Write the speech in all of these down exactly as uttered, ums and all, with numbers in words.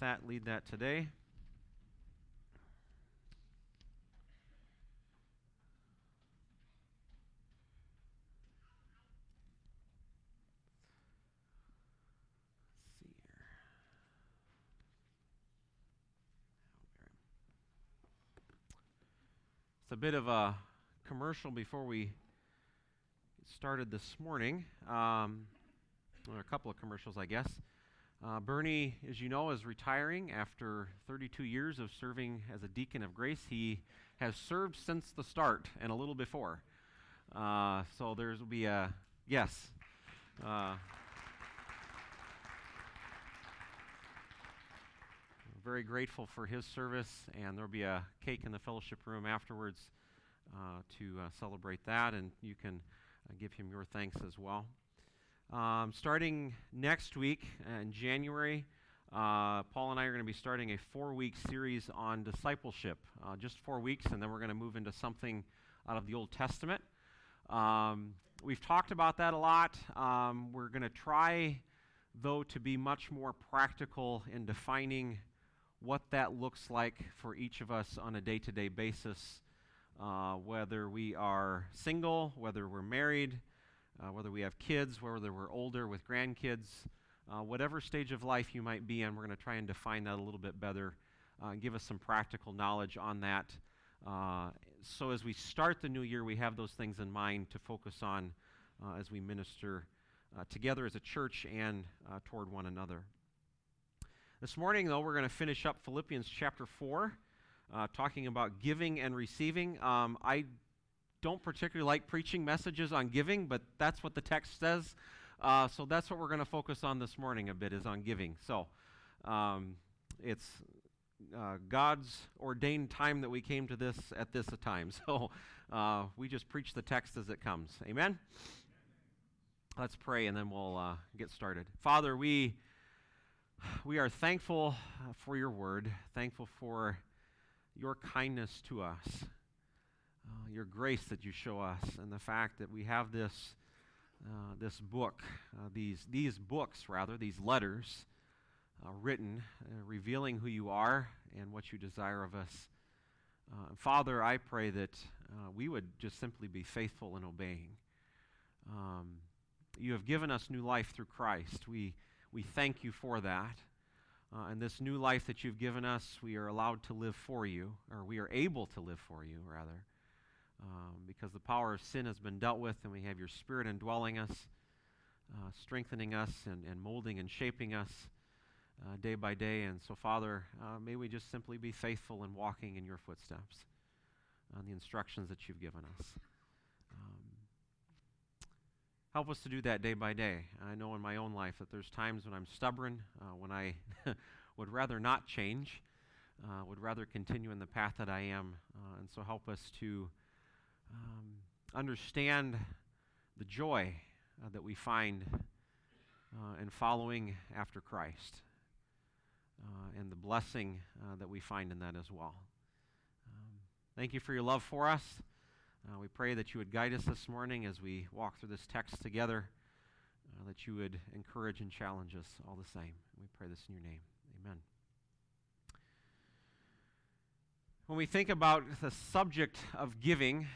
that, lead that today. Let's see here. It's a bit of a commercial before we started this morning. Um, or a couple of commercials, I guess. Uh, Bernie, as you know, is retiring after thirty-two years of serving as a deacon of grace. He has served since the start and a little before. Uh, so there's will be a yes. Uh, very grateful for his service, and there'll be a cake in the fellowship room afterwards uh, to uh, celebrate that, and you can uh, give him your thanks as well. Um, starting next week uh, in January, uh, Paul and I are going to be starting a four-week series on discipleship. Uh, just four weeks, and then we're going to move into something out of the Old Testament. Um, we've talked about that a lot. Um, we're going to try, though, to be much more practical in defining what that looks like for each of us on a day-to-day basis, uh, whether we are single, whether we're married, Uh, whether we have kids, whether we're older with grandkids, uh, whatever stage of life you might be in, we're going to try and define that a little bit better uh, and give us some practical knowledge on that. Uh, so as we start the new year, we have those things in mind to focus on uh, as we minister uh, together as a church and uh, toward one another. This morning, though, we're going to finish up Philippians chapter four, uh, talking about giving and receiving. Um, I don't particularly like preaching messages on giving, but that's what the text says. Uh, so that's what we're going to focus on this morning a bit, is on giving. So um, it's uh, God's ordained time that we came to this at this time. So uh, we just preach the text as it comes. Amen? Let's pray, and then we'll uh, get started. Father, we we are thankful for your word, thankful for your kindness to us. Uh, your grace that you show us, and the fact that we have this uh, this book, uh, these these books rather, these letters uh, written, uh, revealing who you are and what you desire of us. Uh, Father, I pray that uh, we would just simply be faithful in obeying. Um, you have given us new life through Christ. We we thank you for that. Uh, and this new life that you've given us, we are allowed to live for you, or we are able to live for you, rather. Um, because the power of sin has been dealt with, and we have your Spirit indwelling us, uh, strengthening us, and, and molding and shaping us uh, day by day. And so, Father, uh, may we just simply be faithful in walking in your footsteps on the instructions that you've given us. Um, help us to do that day by day. I know in my own life that there's times when I'm stubborn, uh, when I would rather not change, uh, would rather continue in the path that I am. Uh, and so help us to Um, understand the joy uh, that we find uh, in following after Christ uh, and the blessing uh, that we find in that as well. Um, thank you for your love for us. Uh, we pray that you would guide us this morning as we walk through this text together, uh, that you would encourage and challenge us all the same. We pray this in your name. Amen. When we think about the subject of giving,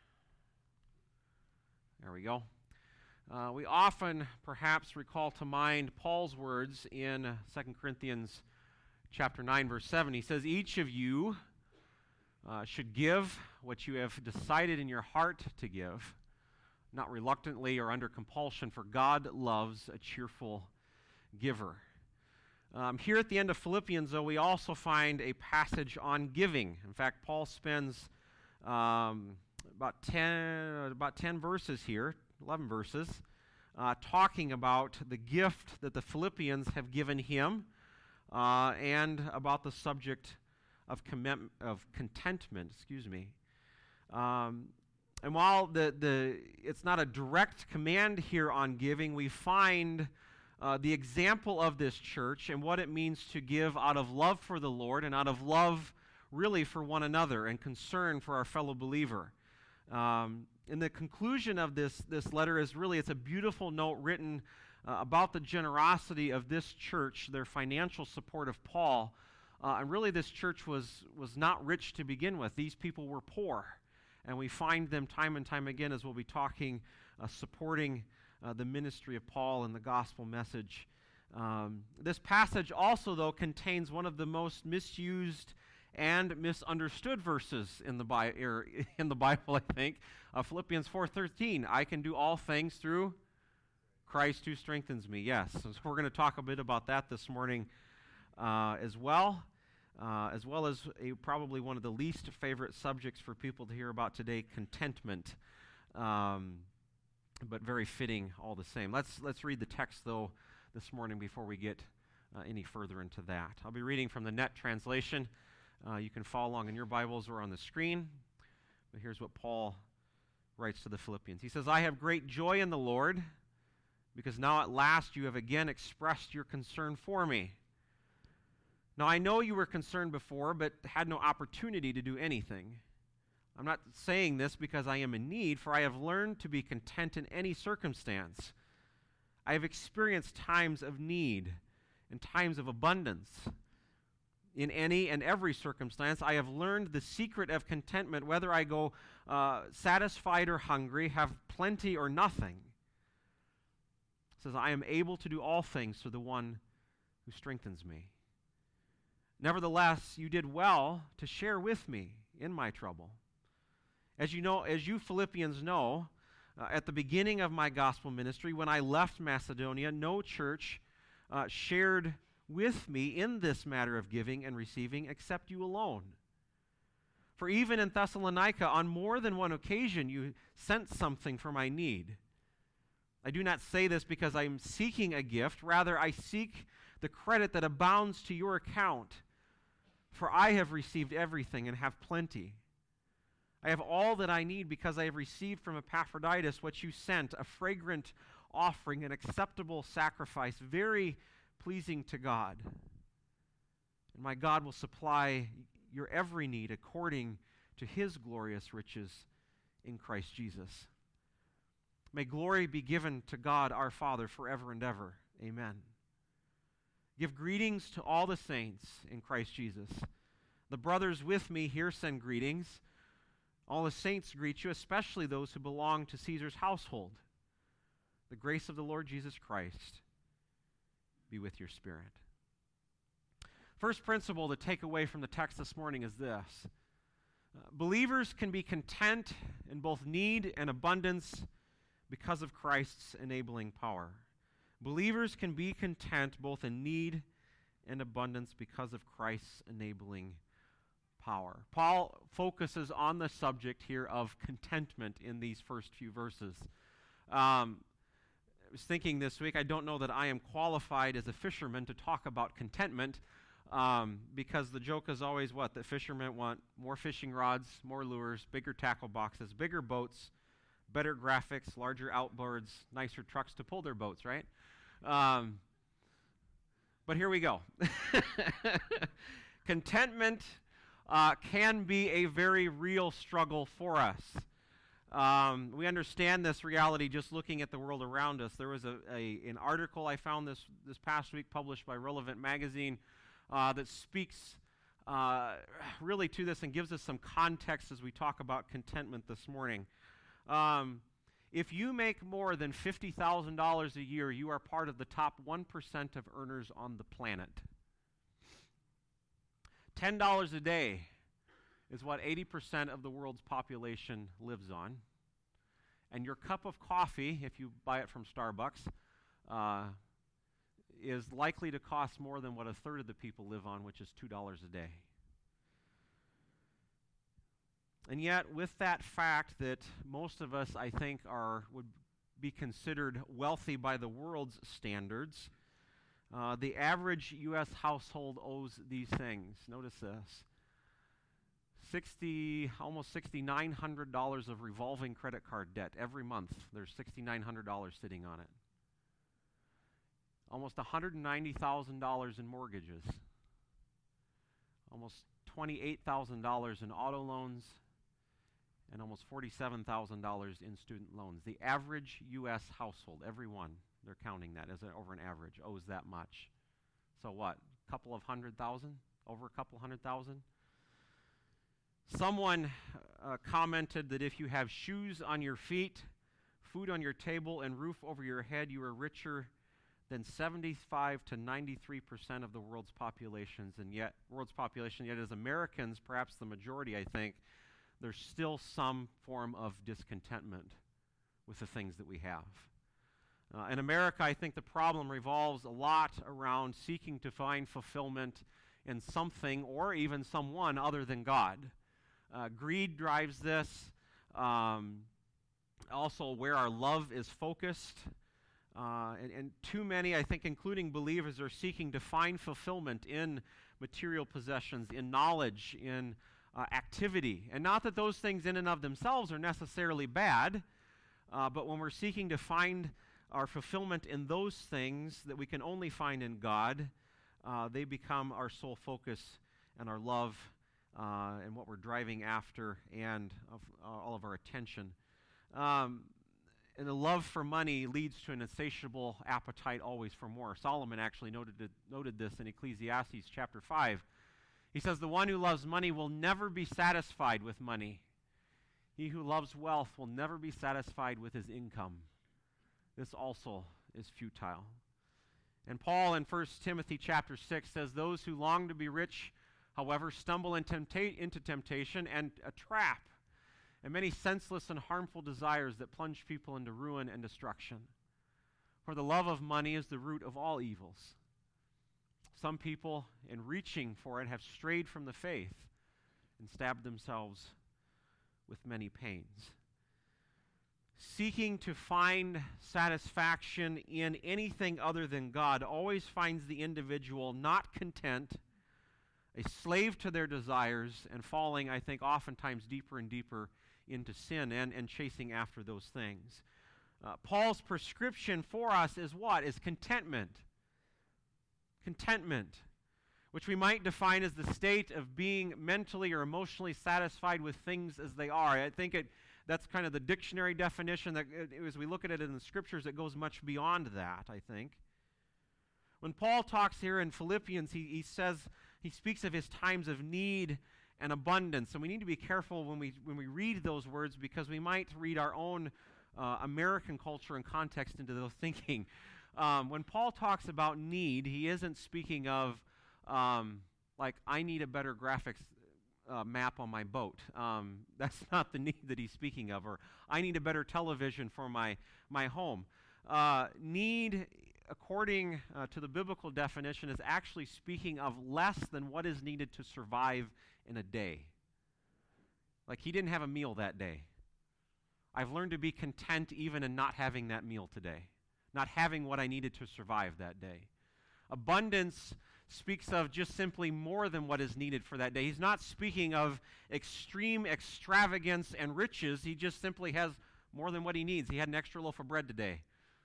there we go. Uh, we often perhaps recall to mind Paul's words in Second Corinthians chapter nine, verse seven. He says, each of you uh, should give what you have decided in your heart to give, not reluctantly or under compulsion, for God loves a cheerful giver. Um, here at the end of Philippians, though, we also find a passage on giving. In fact, Paul spends um, about ten, about ten verses here, eleven verses, uh, talking about the gift that the Philippians have given him, uh, and about the subject of commit- of contentment. Excuse me. Um, and while the the it's not a direct command here on giving, we find uh, the example of this church and what it means to give out of love for the Lord and out of love, really, for one another and concern for our fellow believer. Um, and the conclusion of this, this letter is really, it's a beautiful note written uh, about the generosity of this church, their financial support of Paul. Uh, and really, this church was, was not rich to begin with. These people were poor. And we find them time and time again, as we'll be talking, uh, supporting uh, the ministry of Paul and the gospel message. Um, this passage also, though, contains one of the most misused and misunderstood verses in the, Bi- er, in the Bible, I think. Uh, Philippians four thirteen, I can do all things through Christ who strengthens me. Yes, so we're going to talk a bit about that this morning uh, as well, uh, as well as a, probably one of the least favorite subjects for people to hear about today, contentment, um, but very fitting all the same. Let's, let's read the text, though, this morning before we get uh, any further into that. I'll be reading from the Net translation. Uh, you can follow along in your Bibles or on the screen. But here's what Paul writes to the Philippians. He says, I have great joy in the Lord, because now at last you have again expressed your concern for me. Now I know you were concerned before, but had no opportunity to do anything. I'm not saying this because I am in need, for I have learned to be content in any circumstance. I have experienced times of need and times of abundance. In any and every circumstance, I have learned the secret of contentment, whether I go uh, satisfied or hungry, have plenty or nothing. It says, I am able to do all things through the one who strengthens me. Nevertheless, you did well to share with me in my trouble. As you know, as you Philippians know, uh, at the beginning of my gospel ministry, when I left Macedonia, no church uh, shared with me in this matter of giving and receiving except you alone. For even in Thessalonica, on more than one occasion, you sent something for my need. I do not say this because I am seeking a gift. Rather, I seek the credit that abounds to your account. For I have received everything and have plenty. I have all that I need because I have received from Epaphroditus what you sent, a fragrant offering, an acceptable sacrifice, very pleasing to God. And my God will supply your every need according to his glorious riches in Christ Jesus. May glory be given to God our Father forever and ever. Amen. Give greetings to all the saints in Christ Jesus. The brothers with me here send greetings. All the saints greet you, especially those who belong to Caesar's household. The grace of the Lord Jesus Christ be with your spirit. First principle to take away from the text this morning is this. Uh, believers can be content in both need and abundance because of Christ's enabling power. Believers can be content both in need and abundance because of Christ's enabling power. Paul focuses on the subject here of contentment in these first few verses. Um, I was thinking this week, I don't know that I am qualified as a fisherman to talk about contentment, um, because the joke is always what? That fishermen want more fishing rods, more lures, bigger tackle boxes, bigger boats, better graphics, larger outboards, nicer trucks to pull their boats, right? Um, but here we go. Contentment uh, can be a very real struggle for us. Um, we understand this reality just looking at the world around us. There was a, a an article I found this, this past week published by Relevant Magazine uh, that speaks uh, really to this and gives us some context as we talk about contentment this morning. Um, if you make more than fifty thousand dollars a year, you are part of the top one percent of earners on the planet. ten dollars a day is what eighty percent of the world's population lives on. And your cup of coffee, if you buy it from Starbucks, uh, is likely to cost more than what a third of the people live on, which is two dollars a day. And yet, with that fact that most of us, I think, are would be considered wealthy by the world's standards, uh, the average U S household owes these things. Notice this. Sixty, almost sixty-nine hundred dollars of revolving credit card debt every month. There's sixty-nine hundred dollars sitting on it. Almost one hundred ninety thousand dollars in mortgages. Almost twenty-eight thousand dollars in auto loans, and almost forty-seven thousand dollars in student loans. The average U S household, every one, They're counting that as a, over an average, owes that much. So what, a couple of hundred thousand? Over a couple hundred thousand? Someone uh, commented that if you have shoes on your feet, food on your table, and roof over your head, you are richer than seventy-five to ninety-three percent of the world's populations, and yet world's population. Yet, as Americans, perhaps the majority, I think, there's still some form of discontentment with the things that we have. Uh, in America, I think the problem revolves a lot around seeking to find fulfillment in something or even someone other than God. Uh, greed drives this. Um, also, where our love is focused. Uh, and, and too many, I think, including believers, are seeking to find fulfillment in material possessions, in knowledge, in uh, activity. And not that those things in and of themselves are necessarily bad, uh, but when we're seeking to find our fulfillment in those things that we can only find in God, uh, they become our sole focus and our love uh, and what we're driving after and of, uh, all of our attention. Um, And the love for money leads to an insatiable appetite always for more. Solomon actually noted, it, noted this in Ecclesiastes chapter five. He says, the one who loves money will never be satisfied with money. He who loves wealth will never be satisfied with his income. This also is futile. And Paul in First Timothy chapter six says, those who long to be rich, however, stumble in tempta- into temptation and a trap, and many senseless and harmful desires that plunge people into ruin and destruction. For the love of money is the root of all evils. Some people, in reaching for it, have strayed from the faith and stabbed themselves with many pains. Seeking to find satisfaction in anything other than God always finds the individual not content, a slave to their desires, and falling, I think, oftentimes deeper and deeper into sin and, and chasing after those things. Uh, Paul's prescription for us is what? Is contentment. Contentment, which we might define as the state of being mentally or emotionally satisfied with things as they are. I think it that's kind of the dictionary definition. That uh, as we look at it in the Scriptures, it goes much beyond that, I think. When Paul talks here in Philippians, he, he says, he speaks of his times of need and abundance. And we need to be careful when we when we read those words, because we might read our own uh, American culture and context into those thinking. Um, when Paul talks about need, he isn't speaking of um, like, I need a better graphics uh, map on my boat. Um, that's not the need that he's speaking of. Or I need a better television for my, my home. Uh, need, according uh, to the biblical definition, is actually speaking of less than what is needed to survive in a day. Like, he didn't have a meal that day. I've learned to be content even in not having that meal today, not having what I needed to survive that day. Abundance speaks of just simply more than what is needed for that day. He's not speaking of extreme extravagance and riches. He just simply has more than what he needs. He had an extra loaf of bread today.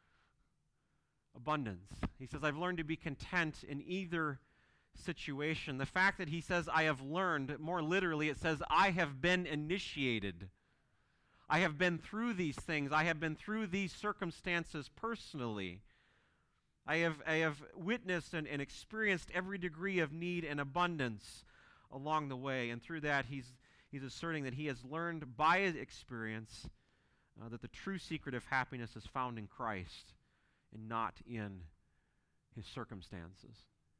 Abundance. He says, I've learned to be content in either situation. The fact that he says, I have learned, more literally, it says, I have been initiated. I have been through these things. I have been through these circumstances personally. I have, I have witnessed and, and experienced every degree of need and abundance along the way. And through that, he's, he's asserting that he has learned by experience uh, that the true secret of happiness is found in Christ and not in his circumstances.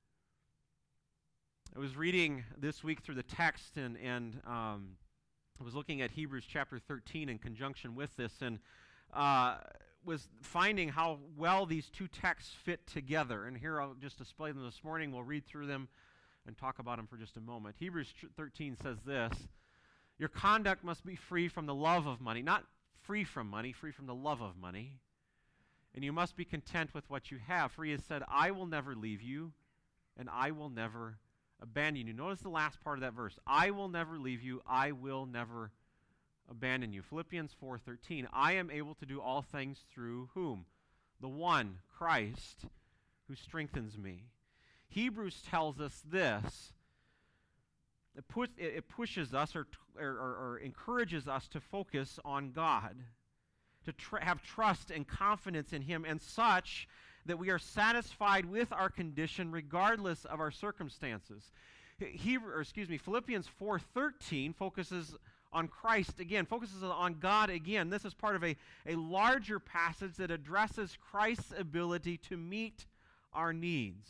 I was reading this week through the text, and, and um, I was looking at Hebrews chapter thirteen in conjunction with this, and uh, was finding how well these two texts fit together. And here I'll just display them this morning. We'll read through them and talk about them for just a moment. Hebrews thirteen says this: your conduct must be free from the love of money. Not free from money, free from the love of money. And you must be content with what you have. For he has said, I will never leave you, and I will never abandon you. Notice the last part of that verse. I will never leave you. I will never abandon you. Philippians four thirteen. I am able to do all things through whom? The one, Christ, who strengthens me. Hebrews tells us this. It, put, it, it pushes us or, or, or, or encourages us to focus on God. to tr- have trust and confidence in him, and such that we are satisfied with our condition regardless of our circumstances. He, or excuse me, Philippians four thirteen focuses on Christ again, focuses on God again. This is part of a, a larger passage that addresses Christ's ability to meet our needs.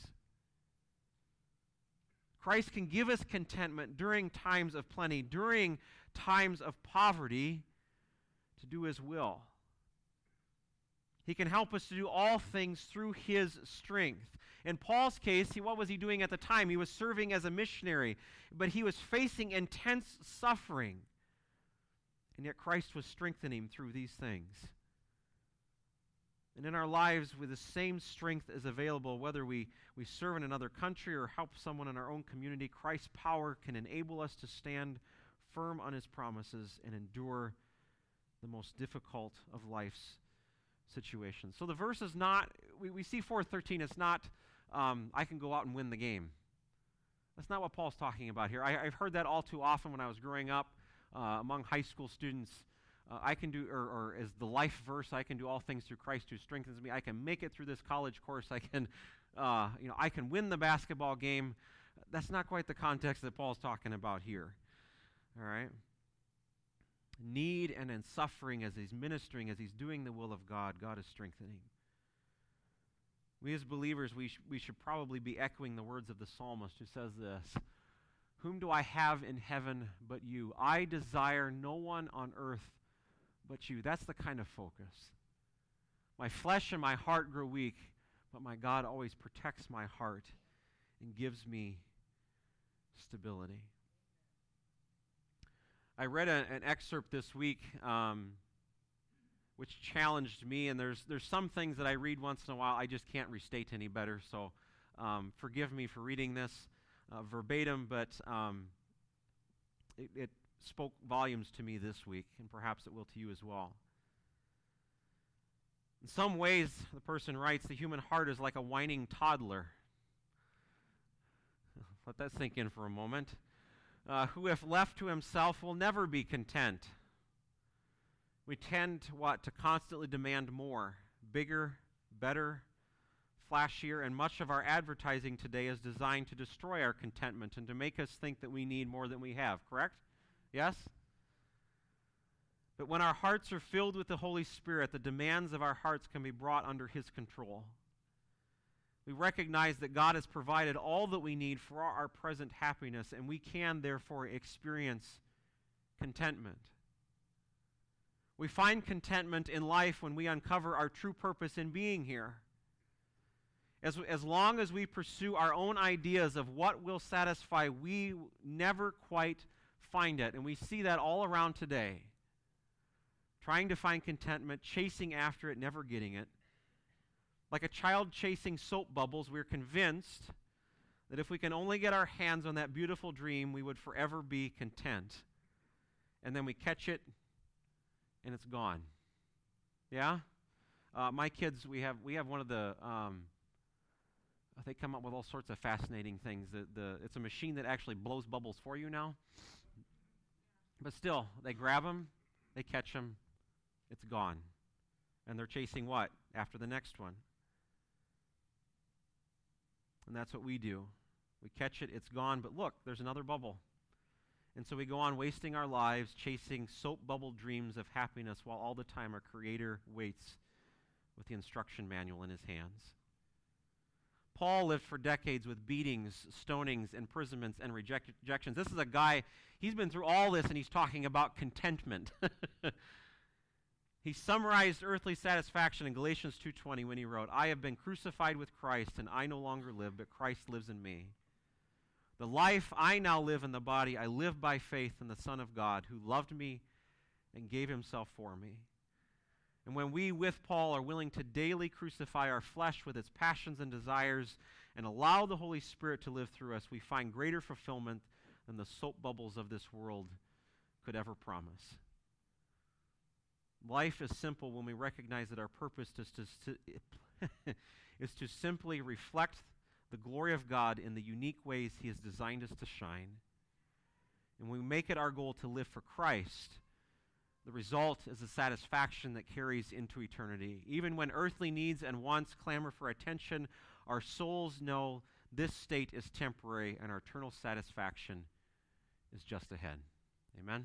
Christ can give us contentment during times of plenty, during times of poverty, to do his will. He can help us to do all things through his strength. In Paul's case, he, what was he doing at the time? He was serving as a missionary, but he was facing intense suffering. And yet Christ was strengthening him through these things. And in our lives, with the same strength is available, whether we, we serve in another country or help someone in our own community, Christ's power can enable us to stand firm on his promises and endure the most difficult of life's situations. So the verse is not, we, we see four thirteen, it's not, um, I can go out and win the game. That's not what Paul's talking about here. I, I've heard that all too often when I was growing up uh, among high school students. Uh, I can do, or, or as the life verse, I can do all things through Christ who strengthens me. I can make it through this college course. I can, uh, you know, I can win the basketball game. That's not quite the context that Paul's talking about here. All right? Need and in suffering, as he's ministering, as he's doing the will of God, God is strengthening. We as believers, we, sh- we should probably be echoing the words of the psalmist who says this, "Whom do I have in heaven but you? I desire no one on earth but you." That's the kind of focus. My flesh and my heart grow weak, but my God always protects my heart and gives me stability. I read a, an excerpt this week um, which challenged me, and there's there's some things that I read once in a while I just can't restate any better, so um, forgive me for reading this uh, verbatim, but um, it, it spoke volumes to me this week, and perhaps it will to you as well. In some ways, the person writes, the human heart is like a whining toddler. Let that sink in for a moment. Uh, who, if left to himself, will never be content. We tend to what? To constantly demand more, bigger, better, flashier, and much of our advertising today is designed to destroy our contentment and to make us think that we need more than we have, correct? Yes? But when our hearts are filled with the Holy Spirit, the demands of our hearts can be brought under his control. We recognize that God has provided all that we need for our, our present happiness, and we can therefore experience contentment. We find contentment in life when we uncover our true purpose in being here. As, as long as we pursue our own ideas of what will satisfy, we never quite find it. And we see that all around today. Trying to find contentment, chasing after it, never getting it. Like a child chasing soap bubbles, we're convinced that if we can only get our hands on that beautiful dream, we would forever be content. And then we catch it, and it's gone. Yeah? Uh, my kids, we have we have one of the, um, they come up with all sorts of fascinating things. The, the, it's a machine that actually blows bubbles for you now. But still, they grab them, they catch them, it's gone. And they're chasing what? After the next one. And that's what we do. We catch it, it's gone, but look, there's another bubble. And so we go on wasting our lives chasing soap bubble dreams of happiness while all the time our Creator waits with the instruction manual in his hands. Paul lived for decades with beatings, stonings, imprisonments, and reject- rejections. This is a guy, he's been through all this, and he's talking about contentment. He summarized earthly satisfaction in Galatians two twenty when he wrote, "I have been crucified with Christ, and I no longer live, but Christ lives in me. The life I now live in the body, I live by faith in the Son of God, who loved me and gave himself for me." And when we, with Paul, are willing to daily crucify our flesh with its passions and desires and allow the Holy Spirit to live through us, we find greater fulfillment than the soap bubbles of this world could ever promise. Life is simple when we recognize that our purpose is to, is to simply reflect the glory of God in the unique ways he has designed us to shine. And we make it our goal to live for Christ, The result is a satisfaction that carries into eternity. Even when earthly needs and wants clamor for attention, our souls know this state is temporary and our eternal satisfaction is just ahead. Amen?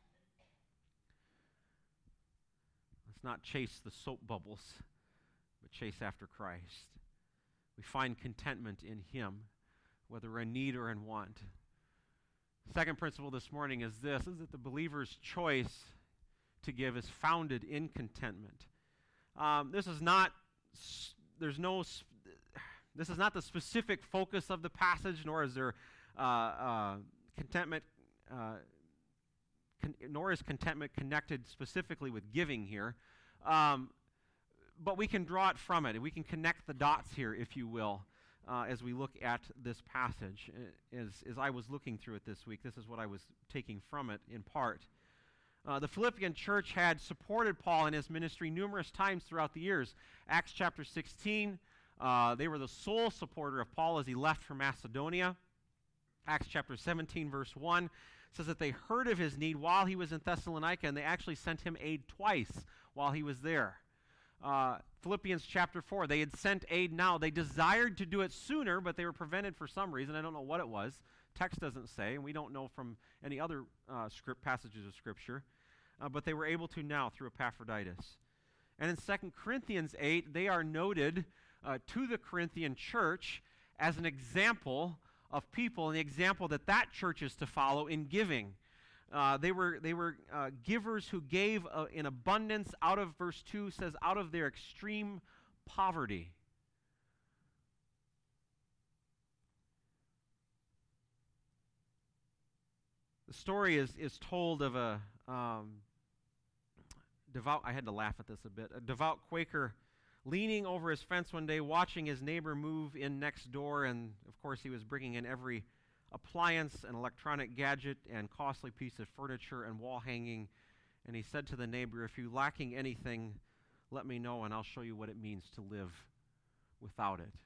Let's not chase the soap bubbles, but chase after Christ. We find contentment in Him, whether we're in need or in want. Second principle this morning is this, is that the believer's choice to give is founded in contentment. Um, this is not, there's no, this is not the specific focus of the passage, nor is there uh, uh, contentment, uh, con- nor is contentment connected specifically with giving here. Um, but we can draw it from it. We can connect the dots here, if you will, uh, as we look at this passage. As, as I was looking through it this week, this is what I was taking from it in part. Uh, the Philippian church had supported Paul in his ministry numerous times throughout the years. Acts chapter sixteen, uh, they were the sole supporter of Paul as he left for Macedonia. Acts chapter seventeen, verse one, says that they heard of his need while he was in Thessalonica, and they actually sent him aid twice while he was there. Uh, Philippians chapter four, they had sent aid now. They desired to do it sooner, but they were prevented for some reason. I don't know what it was. Text doesn't say, and we don't know from any other uh, script passages of Scripture. Uh, but they were able to now through Epaphroditus. And in Second Corinthians eight, they are noted uh, to the Corinthian church as an example of people, and the example that that church is to follow in giving. Uh, they were they were uh, givers who gave uh, in abundance out of, verse two says, out of their extreme poverty. The story is, is told of a um, devout, I had to laugh at this a bit, a devout Quaker leaning over his fence one day, watching his neighbor move in next door, and of course he was bringing in every appliance and electronic gadget and costly piece of furniture and wall hanging, and he said to the neighbor, if you're lacking anything, let me know and I'll show you what it means to live without it.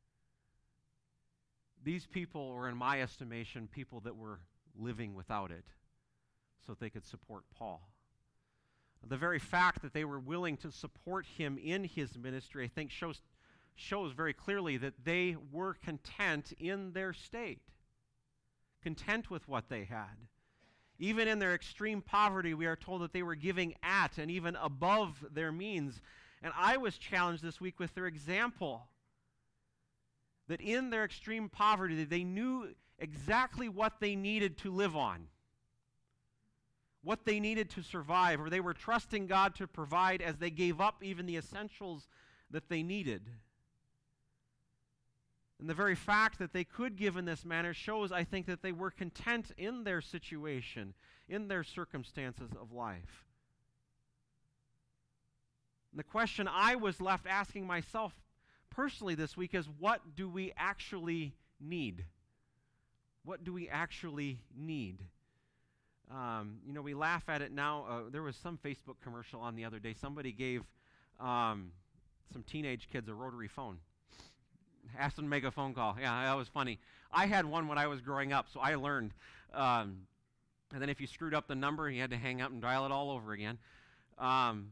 These people were, in my estimation, people that were living without it so that they could support Paul. The very fact that they were willing to support him in his ministry, I think, shows, shows very clearly that they were content in their state, content with what they had. Even in their extreme poverty, we are told that they were giving at and even above their means. And I was challenged this week with their example, that in their extreme poverty, they knew exactly what they needed to live on, what they needed to survive, or they were trusting God to provide as they gave up even the essentials that they needed. And the very fact that they could give in this manner shows, I think, that they were content in their situation, in their circumstances of life. And the question I was left asking myself personally this week is, what do we actually need? What do we actually need? Um, you know, we laugh at it now. Uh, there was some Facebook commercial on the other day. Somebody gave um, some teenage kids a rotary phone. Asked them to make a phone call. Yeah, that was funny. I had one when I was growing up, so I learned. Um, and then if you screwed up the number, you had to hang up and dial it all over again. Um,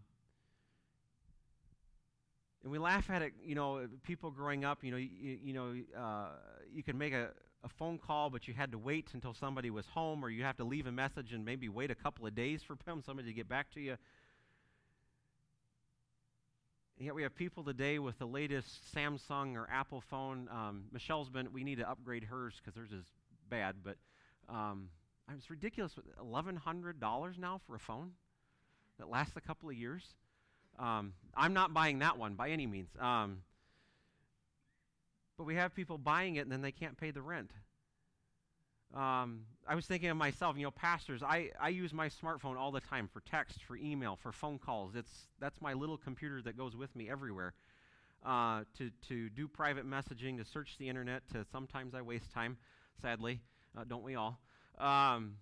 and we laugh at it, you know, people growing up, you know, you, you know, uh, you could make a, a phone call, but you had to wait until somebody was home, or you have to leave a message and maybe wait a couple of days for somebody to get back to you. And yet we have people today with the latest Samsung or Apple phone. Um, Michelle's been, we need to upgrade hers because hers is bad, but um, it's ridiculous. eleven hundred dollars now for a phone that lasts a couple of years. Um, I'm not buying that one by any means. Um, but we have people buying it and then they can't pay the rent. Um, I was thinking of myself, you know, pastors, I, I use my smartphone all the time for text, for email, for phone calls. It's that's my little computer that goes with me everywhere. Uh, to, to do private messaging, to search the internet, to sometimes I waste time, sadly. Uh, don't we all? Um,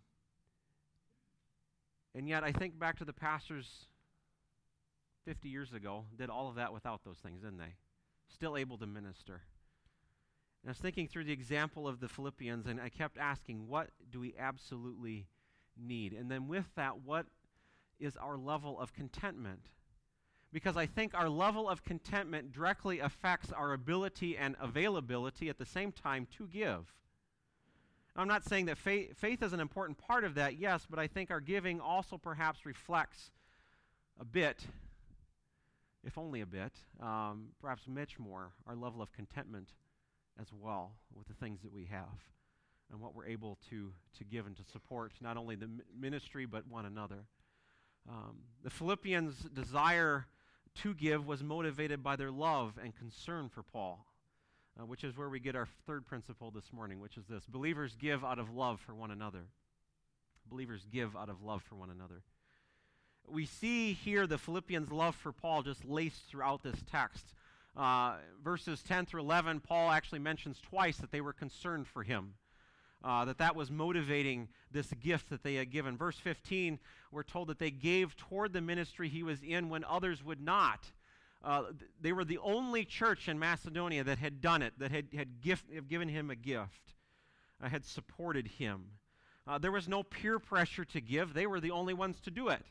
and yet I think back to the pastors fifty years ago, did all of that without those things, didn't they? Still able to minister. And I was thinking through the example of the Philippians, and I kept asking, what do we absolutely need? And then with that, what is our level of contentment. Because I think our level of contentment directly affects our ability and availability at the same time to give. I'm not saying that faith, faith is an important part of that, yes, but I think our giving also perhaps reflects a bit, if only a bit, um, perhaps much more, our level of contentment as well with the things that we have and what we're able to, to give and to support not only the ministry but one another. Um, the Philippians' desire to give was motivated by their love and concern for Paul, uh, which is where we get our third principle this morning, which is this: believers give out of love for one another. Believers give out of love for one another. We see here the Philippians' love for Paul just laced throughout this text. Uh, verses ten through eleven, Paul actually mentions twice that they were concerned for him. Uh, that that was motivating this gift that they had given. Verse fifteen, we're told that they gave toward the ministry he was in when others would not. Uh, th- they were the only church in Macedonia that had done it, that had, had gift, have given him a gift, uh, had supported him. Uh, there was no peer pressure to give. They were the only ones to do it.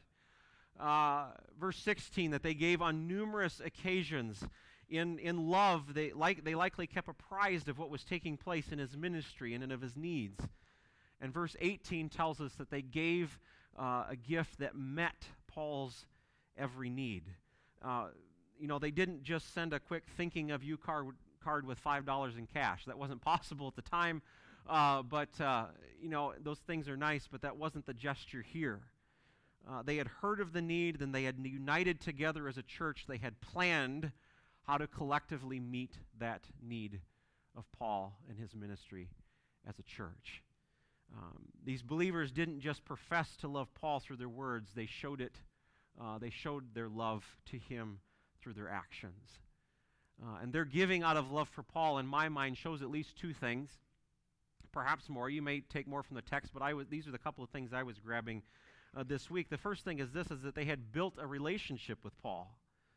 Uh, verse sixteen, that they gave on numerous occasions. In, in love, they, like, they likely kept apprised of what was taking place in his ministry and of his needs. And verse eighteen tells us that they gave uh, a gift that met Paul's every need. Uh, you know, they didn't just send a quick thinking of you card, card with five dollars in cash. That wasn't possible at the time, uh, but, uh, you know, those things are nice, but that wasn't the gesture here. Uh, they had heard of the need, then they had united together as a church. They had planned how to collectively meet that need of Paul and his ministry as a church. Um, these believers didn't just profess to love Paul through their words, they showed it, uh, they showed their love to him through their actions. Uh, and their giving out of love for Paul, in my mind, shows at least two things, perhaps more. You may take more from the text, but I was, these are the couple of things I was grabbing uh, this week. The first thing is this, is that they had built a relationship with Paul.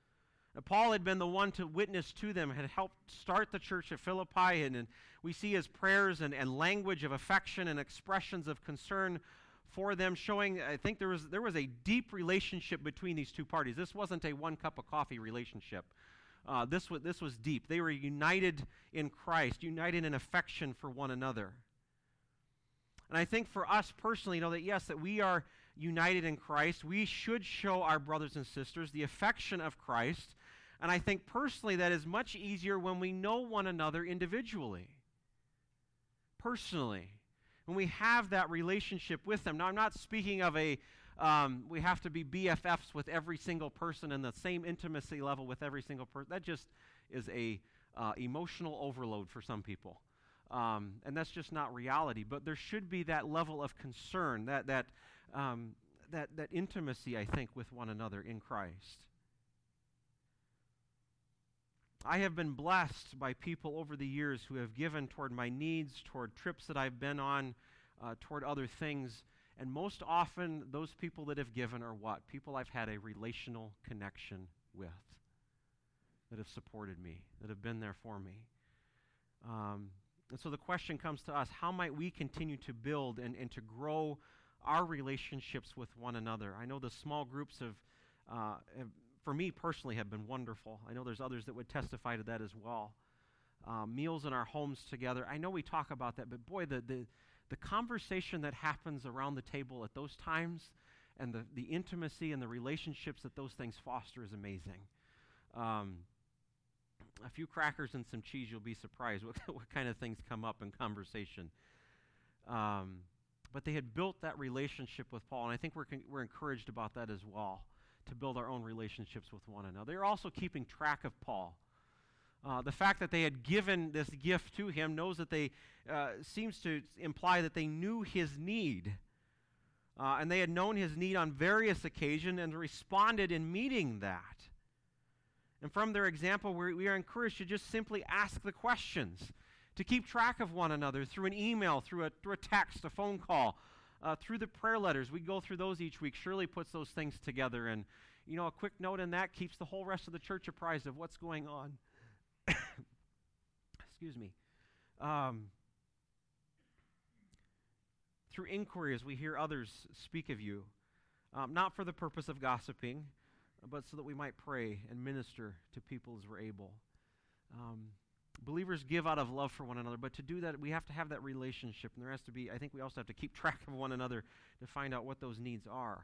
Paul had been the one to witness to them, had helped start the church at Philippi, and, and we see his prayers and, and language of affection and expressions of concern for them, showing, I think there was there was a deep relationship between these two parties. This wasn't a one cup of coffee relationship. Uh, this was this was deep. They were united in Christ, united in affection for one another. And I think for us personally, you know, that yes, that we are united in Christ. We should show our brothers and sisters the affection of Christ. And I think personally that is much easier when we know one another individually, personally, when we have that relationship with them. Now, I'm not speaking of a, um, we have to be B F Fs with every single person and the same intimacy level with every single person. That just is a uh, emotional overload for some people. Um, and that's just not reality. But there should be that level of concern, that, that, um, that, that intimacy, I think, with one another in Christ. I have been blessed by people over the years who have given toward my needs, toward trips that I've been on, uh, toward other things. And most often, those people that have given are what? People I've had a relational connection with, that have supported me, that have been there for me. Um, and so the question comes to us, how might we continue to build and, and to grow our relationships with one another? I know the small groups have, uh, have for me personally, have been wonderful. I know there's others that would testify to that as well. Uh, meals in our homes together. I know we talk about that, but boy, the, the, the conversation that happens around the table at those times and the, the intimacy and the relationships that those things foster is amazing. Um, a few crackers and some cheese, you'll be surprised what, what kind of things come up in conversation. Um, but they had built that relationship with Paul, and I think we're, con- we're encouraged about that as well, to build our own relationships with one another. They're also keeping track of Paul. Uh, the fact that they had given this gift to him knows that they uh, seems to imply that they knew his need. Uh, and they had known his need on various occasions and responded in meeting that. And from their example, we we are encouraged to just simply ask the questions, to keep track of one another through an email, through a, through a text, a phone call, Uh, through the prayer letters. We go through those each week. Shirley puts those things together, and you know, a quick note in that keeps the whole rest of the church apprised of what's going on. Excuse me. Um, through inquiry, as we hear others speak of you, um, not for the purpose of gossiping, but so that we might pray and minister to people as we're able. Um, believers give out of love for one another, but to do that, we have to have that relationship, and there has to be, I think we also have to keep track of one another to find out what those needs are.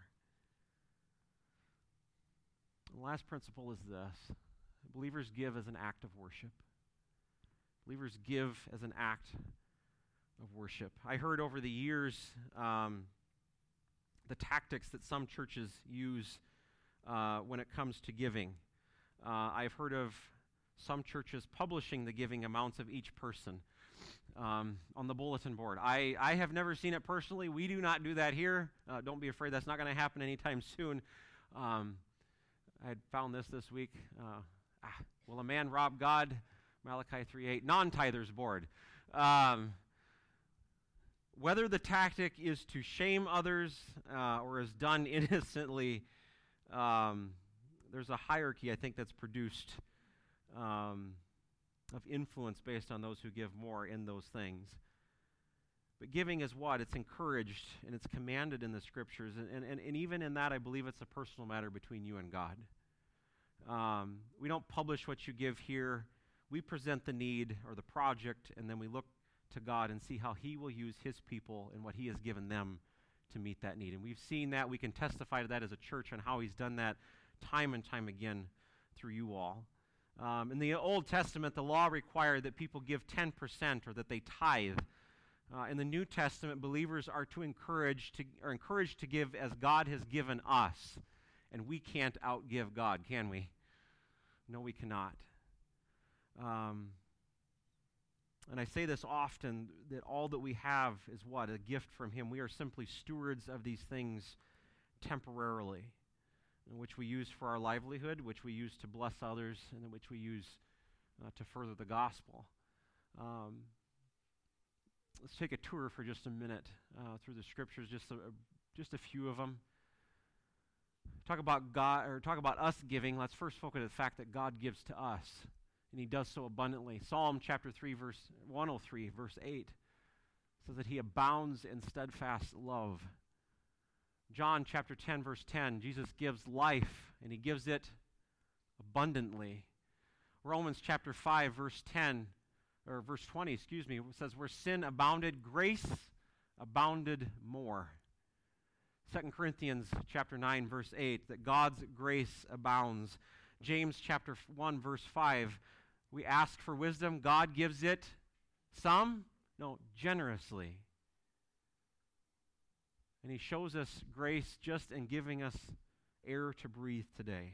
The last principle is this. Believers give as an act of worship. Believers give as an act of worship. I heard over the years um, the tactics that some churches use uh, when it comes to giving. Uh, I've heard of some churches publishing the giving amounts of each person um, on the bulletin board. I, I have never seen it personally. We do not do that here. Uh, don't be afraid. That's not going to happen anytime soon. Um, I had found this this week. Uh, ah, will a man rob God? Malachi three eight, non-tithers board. Um, whether the tactic is to shame others uh, or is done innocently, um, there's a hierarchy, I think, that's produced um, of influence based on those who give more in those things. But giving is what? It's encouraged and it's commanded in the Scriptures. And, and, and even in that, I believe it's a personal matter between you and God. Um, we don't publish what you give here. We present the need or the project, and then we look to God and see how He will use His people and what He has given them to meet that need. And we've seen that. We can testify to that as a church on how He's done that time and time again through you all. Um, in the Old Testament, the law required that people give ten percent or that they tithe. Uh, in the New Testament, believers are to encourage to are encouraged to give as God has given us. And we can't outgive God, can we? No, we cannot. Um, and I say this often, that all that we have is what? A gift from Him. We are simply stewards of these things temporarily, which we use for our livelihood, which we use to bless others, and which we use uh, to further the gospel. Um, let's take a tour for just a minute uh, through the Scriptures, just a, just a few of them. Talk about God, or talk about us giving. Let's first focus on the fact that God gives to us, and He does so abundantly. Psalm chapter three, verse one oh three, verse eight says that He abounds in steadfast love. John chapter ten, verse ten, Jesus gives life, and He gives it abundantly. Romans chapter five, verse ten, or verse twenty, excuse me, says, where sin abounded, grace abounded more. Second Corinthians chapter nine, verse eight, that God's grace abounds. James chapter one, verse five, we ask for wisdom, God gives it some? No, generously. And He shows us grace just in giving us air to breathe today.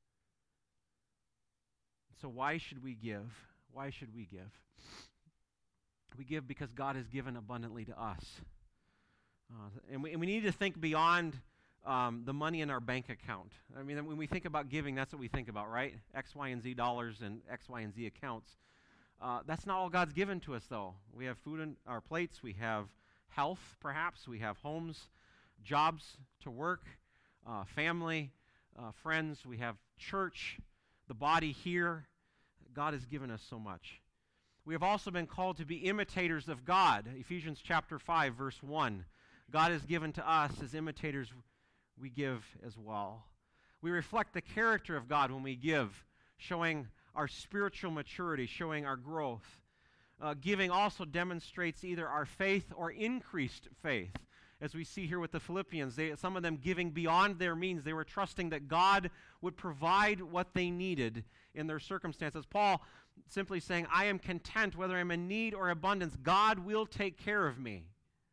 So why should we give? Why should we give? We give because God has given abundantly to us. Uh, and, we, and we need to think beyond um, the money in our bank account. I mean, when we think about giving, that's what we think about, right? X, Y, and Z dollars and X, Y, and Z accounts. Uh, that's not all God's given to us, though. We have food in our plates. We have health, perhaps. We have homes, jobs to work, uh, family, uh, friends. We have church, the body here. God has given us so much. We have also been called to be imitators of God. Ephesians chapter five, verse one. God has given to us as imitators, we give as well. We reflect the character of God when we give, showing our spiritual maturity, showing our growth. Uh, giving also demonstrates either our faith or increased faith. As we see here with the Philippians, they, some of them giving beyond their means. They were trusting that God would provide what they needed in their circumstances. Paul simply saying, I am content whether I'm in need or abundance. God will take care of me.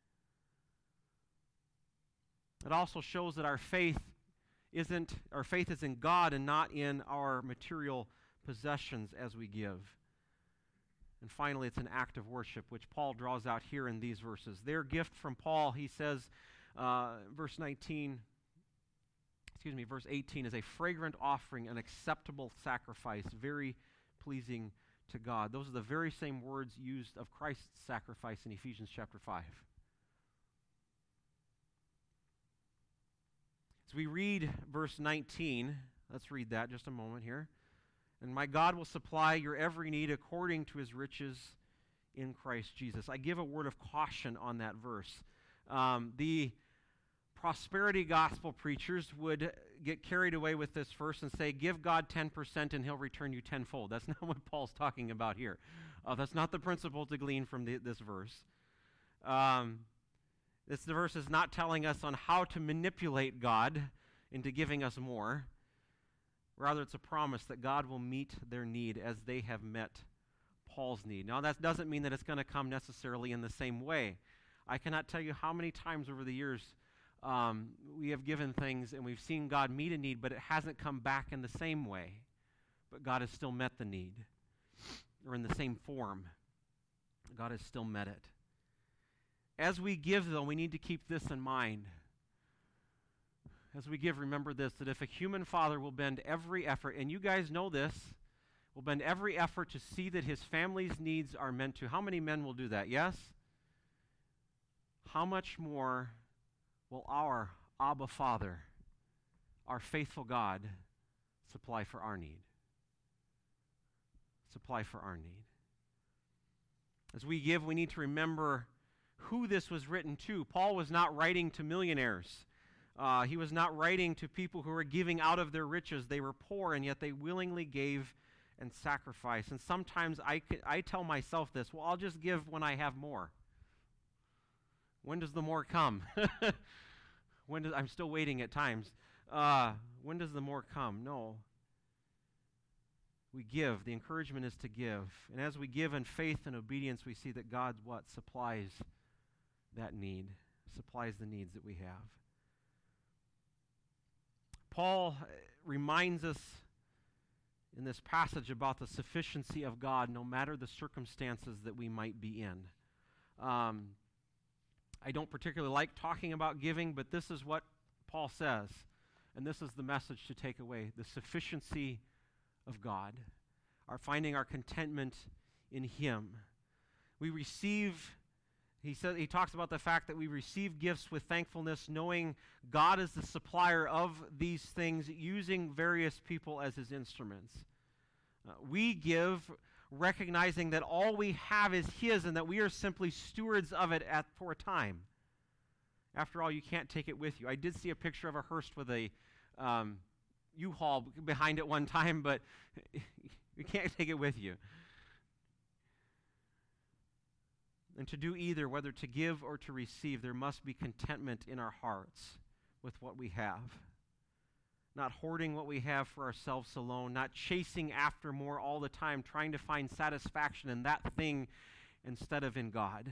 It also shows that our faith isn't, our faith is in God and not in our material possessions as we give. And finally, it's an act of worship, which Paul draws out here in these verses. Their gift from Paul, he says, uh, verse nineteen, excuse me, verse eighteen, is a fragrant offering, an acceptable sacrifice, very pleasing to God. Those are the very same words used of Christ's sacrifice in Ephesians chapter five. As we read verse nineteen, let's read that just a moment here. And my God will supply your every need according to His riches in Christ Jesus. I give a word of caution on that verse. Um, the prosperity gospel preachers would get carried away with this verse and say, give God ten percent and he'll return you tenfold. That's not what Paul's talking about here. Uh, that's not the principle to glean from the, this verse. Um, this the verse is not telling us on how to manipulate God into giving us more. Rather, it's a promise that God will meet their need as they have met Paul's need. Now, that doesn't mean that it's going to come necessarily in the same way. I cannot tell you how many times over the years um, we have given things and we've seen God meet a need, but it hasn't come back in the same way. But God has still met the need, or in the same form. God has still met it. As we give, though, we need to keep this in mind. As we give, remember this, that if a human father will bend every effort, and you guys know this, will bend every effort to see that his family's needs are met to. How many men will do that? Yes? How much more will our Abba Father, our faithful God, supply for our need? Supply for our need. As we give, we need to remember who this was written to. Paul was not writing to millionaires. Uh, he was not writing to people who were giving out of their riches. They were poor, and yet they willingly gave and sacrificed. And sometimes I, c- I tell myself this, well, I'll just give when I have more. When does the more come? when does, I'm still waiting at times. Uh, when does the more come? No. We give. The encouragement is to give. And as we give in faith and obedience, we see that God, what? Supplies that need. Supplies the needs that we have. Paul reminds us in this passage about the sufficiency of God no matter the circumstances that we might be in. Um, I don't particularly like talking about giving, but this is what Paul says, and this is the message to take away: the sufficiency of God, our finding our contentment in Him. We receive, he says, he talks about the fact that we receive gifts with thankfulness, knowing God is the supplier of these things, using various people as His instruments. Uh, we give recognizing that all we have is His and that we are simply stewards of it at, for a time. After all, you can't take it with you. I did see a picture of a hearse with a um, U-Haul behind it one time, but you can't take it with you. And to do either, whether to give or to receive, there must be contentment in our hearts with what we have. Not hoarding what we have for ourselves alone, not chasing after more all the time, trying to find satisfaction in that thing instead of in God.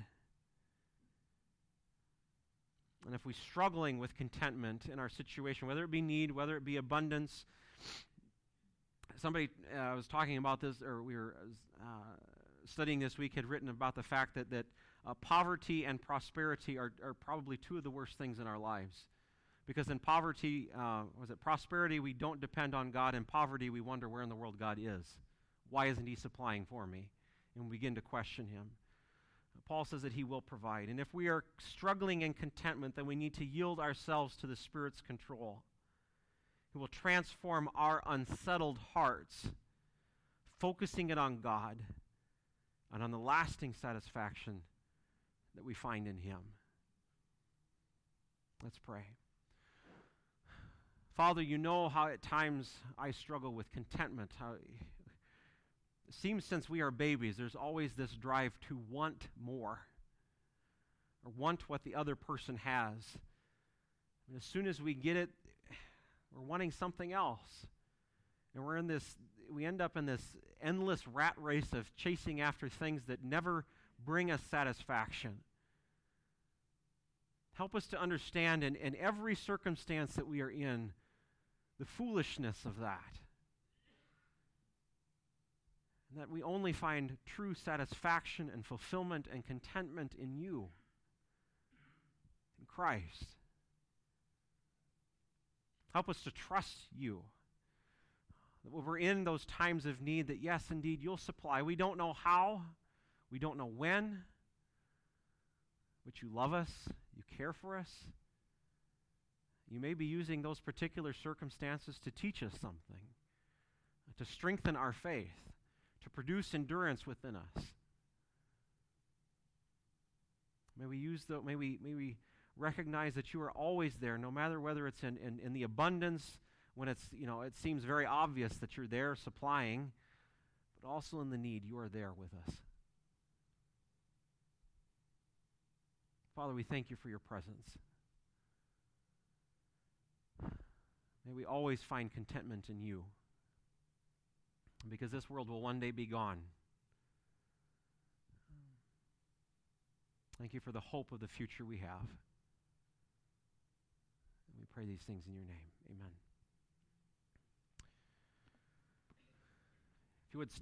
And if we're struggling with contentment in our situation, whether it be need, whether it be abundance, somebody uh, was talking about this, or we were uh, studying this week, had written about the fact that, that uh, poverty and prosperity are, are probably two of the worst things in our lives. Because in poverty, uh, was it prosperity, we don't depend on God. In poverty, we wonder where in the world God is. Why isn't He supplying for me? And we begin to question Him. Paul says that He will provide. And if we are struggling in contentment, then we need to yield ourselves to the Spirit's control. He will transform our unsettled hearts, focusing it on God and on the lasting satisfaction that we find in Him. Let's pray. Father, you know how at times I struggle with contentment. How it seems since we are babies, there's always this drive to want more, or want what the other person has. And as soon as we get it, we're wanting something else. And we're in this, we end up in this endless rat race of chasing after things that never bring us satisfaction. Help us to understand in, in every circumstance that we are in, the foolishness of that. And that we only find true satisfaction and fulfillment and contentment in You, in Christ. Help us to trust You. That when we're in those times of need, that yes, indeed, You'll supply. We don't know how, we don't know when, but You love us, You care for us. You may be using those particular circumstances to teach us something, to strengthen our faith, to produce endurance within us. May we use the, may we, may we recognize that you are always there, no matter whether it's in, in, in the abundance, when it's, you know, it seems very obvious that you're there supplying, but also in the need, you are there with us. Father, we thank you for your presence. May we always find contentment in you, because this world will one day be gone. Thank you for the hope of the future we have. And we pray these things in your name. Amen. If you would